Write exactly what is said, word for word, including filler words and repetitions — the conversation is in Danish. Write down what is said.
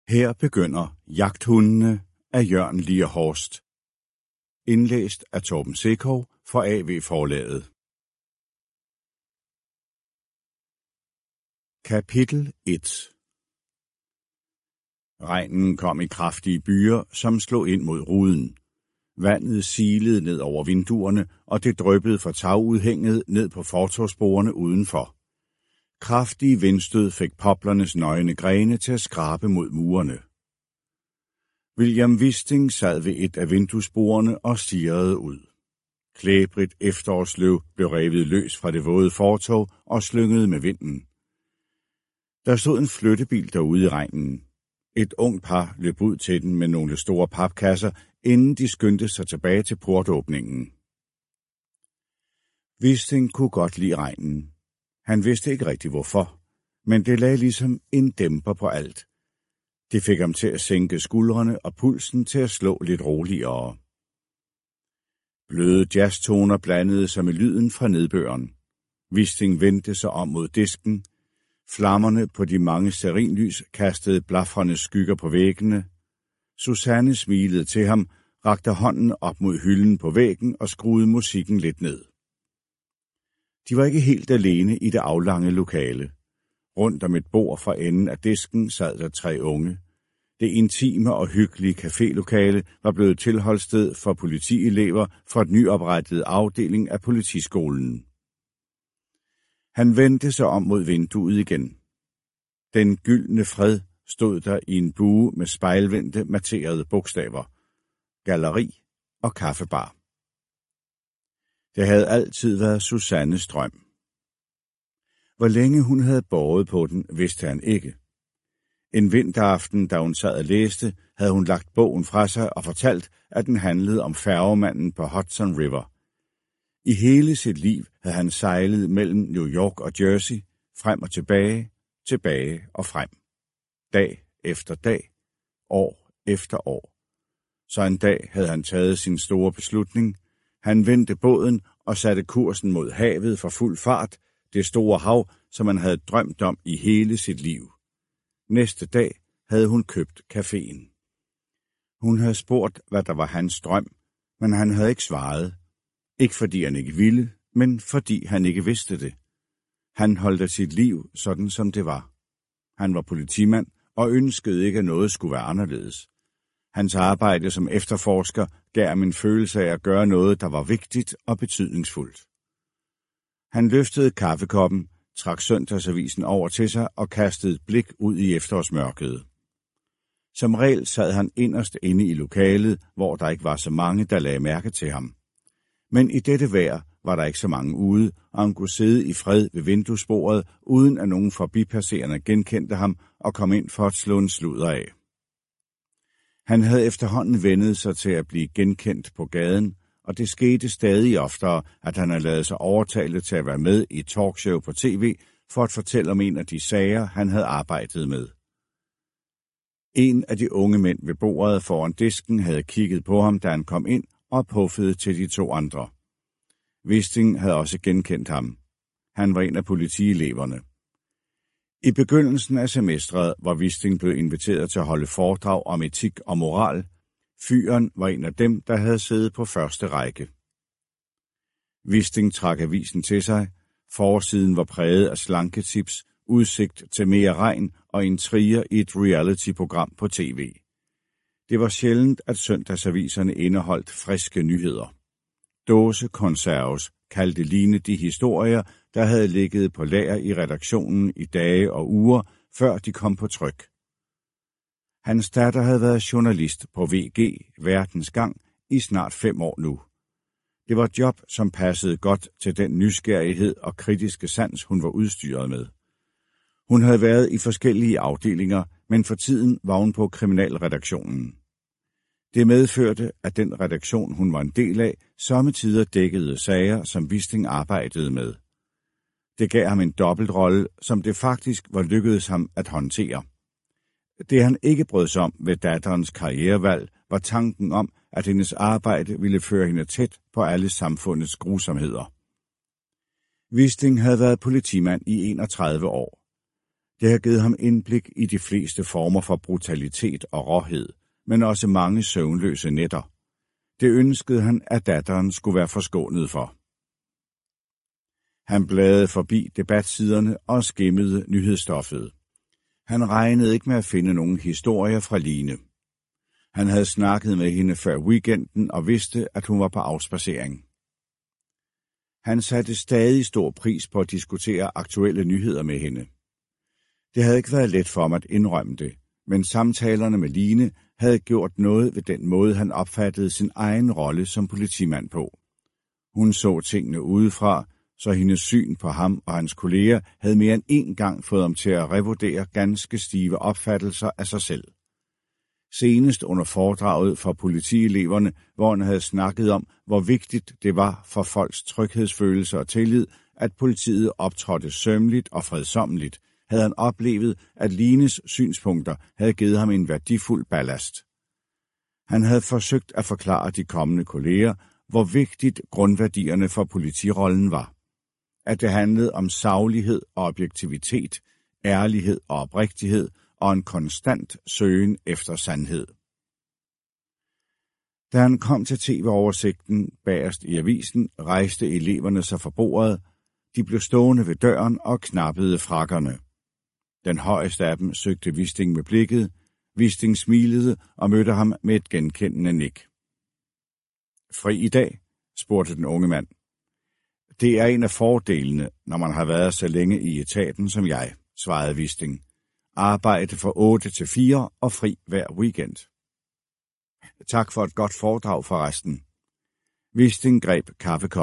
Her begynder Jagthundene af Jørgen Lier Horst. Indlæst af Torben Sekov for A V Forlaget. Kapitel et. Regnen kom i kraftige byer, som slog ind mod ruden. Vandet silede ned over vinduerne, og det dryppede fra tagudhænget ned på fortovsbordene udenfor. Kraftige vindstød fik poplernes nøgne grene til at skrabe mod murene. William Wisting sad ved et af vinduesbordene og stirrede ud. Klæbrigt efterårsløv blev revet løs fra det våde fortov og slyngede med vinden. Der stod en flyttebil derude i regnen. Et ungt par løb ud til den med nogle store papkasser, inden de skyndte sig tilbage til portåbningen. Wisting kunne godt lide regnen. Han vidste ikke rigtig hvorfor, men det lagde ligesom en dæmper på alt. Det fik ham til at sænke skuldrene og pulsen til at slå lidt roligere. Bløde jazztoner blandede sig med lyden fra nedbøren. Wisting vendte sig om mod disken. Flammerne på de mange stearinlys kastede blafrende skygger på væggene. Susanne smilede til ham, rakte hånden op mod hylden på væggen og skruede musikken lidt ned. De var ikke helt alene i det aflange lokale. Rundt om et bord fra enden af disken sad der tre unge. Det intime og hyggelige cafélokale var blevet tilholdssted for politielever fra et nyoprettet afdeling af politiskolen. Han vendte sig om mod vinduet igen. Den gyldne fred stod der i en bue med spejlvendte materede bogstaver. Galleri og kaffebar. Det havde altid været Susannes drøm. Hvor længe hun havde båret på den, vidste han ikke. En vinteraften, da hun sad og læste, havde hun lagt bogen fra sig og fortalt, at den handlede om færgemanden på Hudson River. I hele sit liv havde han sejlet mellem New York og Jersey, frem og tilbage, tilbage og frem. Dag efter dag, år efter år. Så en dag havde han taget sin store beslutning. Han vendte båden og satte kursen mod havet for fuld fart, det store hav, som han havde drømt om i hele sit liv. Næste dag havde hun købt caféen. Hun havde spurgt, hvad der var hans drøm, men han havde ikke svaret. Ikke fordi han ikke ville, men fordi han ikke vidste det. Han holdt af sit liv sådan, som det var. Han var politimand og ønskede ikke, at noget skulle være anderledes. Hans arbejde som efterforsker gav ham en følelse af at gøre noget, der var vigtigt og betydningsfuldt. Han løftede kaffekoppen, trak søndagsavisen over til sig og kastede et blik ud i efterårsmørket. Som regel sad han inderst inde i lokalet, hvor der ikke var så mange, der lagde mærke til ham. Men i dette vejr var der ikke så mange ude, og han kunne sidde i fred ved vinduesbordet, uden at nogen forbipasserende genkendte ham og kom ind for at slå en sludder af. Han havde efterhånden vendet sig til at blive genkendt på gaden, og det skete stadig oftere, at han havde ladet sig overtale til at være med i et talkshow på tv for at fortælle om en af de sager, han havde arbejdet med. En af de unge mænd ved bordet foran disken havde kigget på ham, da han kom ind, og puffede til de to andre. Wisting havde også genkendt ham. Han var en af politieleverne. I begyndelsen af semestret var Wisting blevet inviteret til at holde foredrag om etik og moral. Fyren var en af dem, der havde siddet på første række. Wisting trak avisen til sig. Forsiden var præget af slanketips, udsigt til mere regn og intriger i et reality-program på tv. Det var sjældent, at søndagsaviserne indeholdt friske nyheder. Dåsekonserves kaldte Line de historier, der havde ligget på lager i redaktionen i dage og uger, før de kom på tryk. Hans datter havde været journalist på V G, Verdens Gang, i snart fem år nu. Det var et job, som passede godt til den nysgerrighed og kritiske sans, hun var udstyret med. Hun havde været i forskellige afdelinger, men for tiden var hun på kriminalredaktionen. Det medførte, at den redaktion, hun var en del af, sommetider dækkede sager, som Wisting arbejdede med. Det gav ham en dobbeltrolle, som det faktisk var lykkedes ham at håndtere. Det han ikke brød sig om ved datterens karrierevalg, var tanken om, at hendes arbejde ville føre hende tæt på alle samfundets grusomheder. Wisting havde været politimand i enogtredive år. Det har givet ham indblik i de fleste former for brutalitet og råhed, men også mange søvnløse nætter. Det ønskede han, at datteren skulle være forskånet for. Han bladede forbi debatsiderne og skimmede nyhedsstoffet. Han regnede ikke med at finde nogen historier fra Line. Han havde snakket med hende før weekenden og vidste, at hun var på afspadsering. Han satte stadig stor pris på at diskutere aktuelle nyheder med hende. Det havde ikke været let for ham at indrømme det, men samtalerne med Line havde gjort noget ved den måde, han opfattede sin egen rolle som politimand på. Hun så tingene udefra, så hendes syn på ham og hans kolleger havde mere end én gang fået ham til at revurdere ganske stive opfattelser af sig selv. Senest under foredraget for politieleverne, hvor han havde snakket om, hvor vigtigt det var for folks tryghedsfølelse og tillid, at politiet optrådte sømmeligt og fredsommeligt, havde han oplevet, at Lines synspunkter havde givet ham en værdifuld ballast. Han havde forsøgt at forklare de kommende kolleger, hvor vigtigt grundværdierne for politirollen var. At det handlede om saglighed og objektivitet, ærlighed og oprigtighed og en konstant søgen efter sandhed. Da han kom til T V-oversigten bagerst i avisen, rejste eleverne sig fra bordet. De blev stående ved døren og knappede frakkerne. Den højeste af dem søgte Wisting med blikket. Wisting smilede og mødte ham med et genkendende nik. Fri i dag? Spurgte den unge mand. Det er en af fordelene, når man har været så længe i etaten som jeg, svarede Wisting. Arbejde fra otte til fire og fri hver weekend. Tak for et godt foredrag forresten. Wisting greb kaffekoppen.